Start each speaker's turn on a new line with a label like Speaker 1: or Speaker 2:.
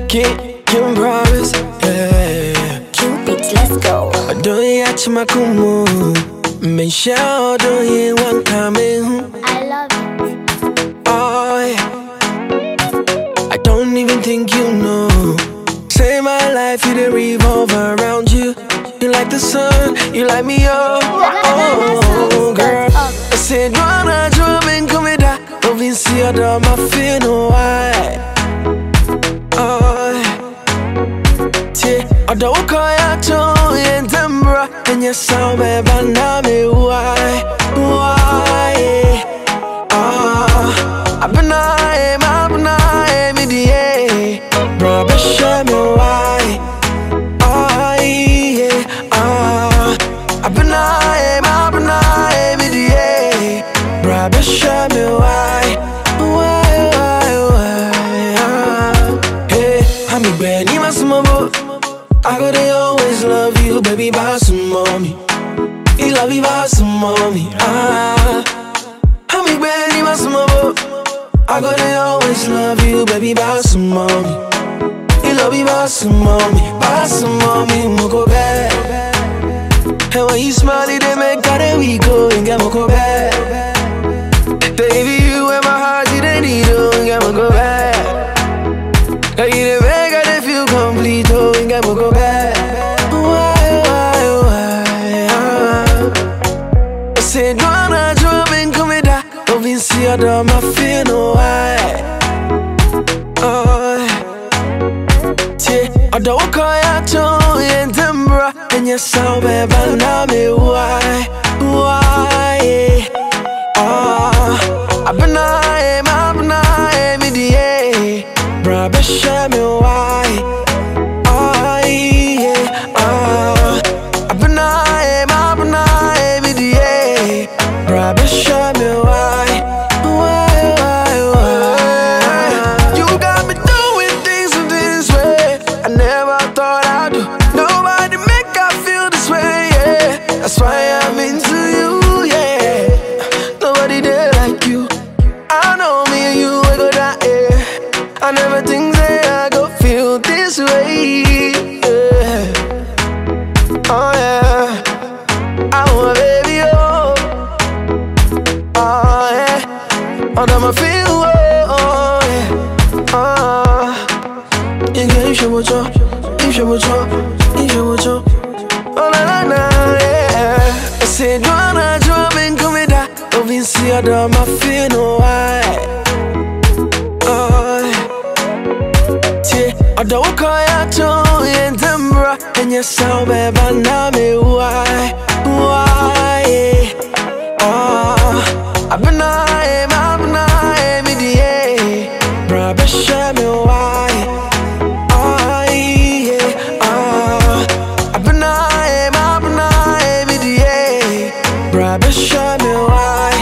Speaker 1: Can't promise, yeah.
Speaker 2: Cupid, let's go.
Speaker 1: Don't you watch my kumu? Make sure don't you want coming.
Speaker 2: I love it.
Speaker 1: Oh, yeah. I don't even think you know. Say my life, you didn't revolve around you. You like the sun, you light me up. Oh, girl. I said, Joanna, Joanna, come here, that. Don't be see your dog, my feel no why. I don't call ya to and Dembra, and your sound, baby, why? I've been I me the bro, but show me why. I've been I me the bro, but show me why. Hey, I'm a Benny, my small. I gotta always love you, baby, by some mommy. You love me by some mommy. I'm a baby, by some mommy. I gotta always love you, baby, by some mommy. You love me by some mommy, moko bad. And when you smile, they make that we go and get moko bad. Baby, you and my heart, you don't need to get moko bad. You didn't make it feel complete, oh, and get moko bad. I said, Joanna, Joanna, come here, that. Don't be see your dog, my feel no why. I don't call ya to and Dembra, and your sound, baby, now me why. I've been I me the bro, but show me why. I've been I me the bro, but show me why. You got me doing things in this way I never thought I'd do. Nobody make I feel this way, yeah. That's why I'm into you, yeah. Nobody there like you. I know me and you, we go that, yeah. I never think that I go feel this way, yeah. Oh, yeah. I want a baby, oh. Oh, yeah. Oh, that my feel, oh, yeah. Yeah, you should watch out. You should watch out. You should watch out. Oh, na, na, na, yeah. I said, Joanna, Joanna, come here, that. Don't be see your dog, my feel no why. I don't call ya to and Dembra, and your sound, baby, now me why. I've been I me the bro, but show me why. I've been I me the bro, but show me why.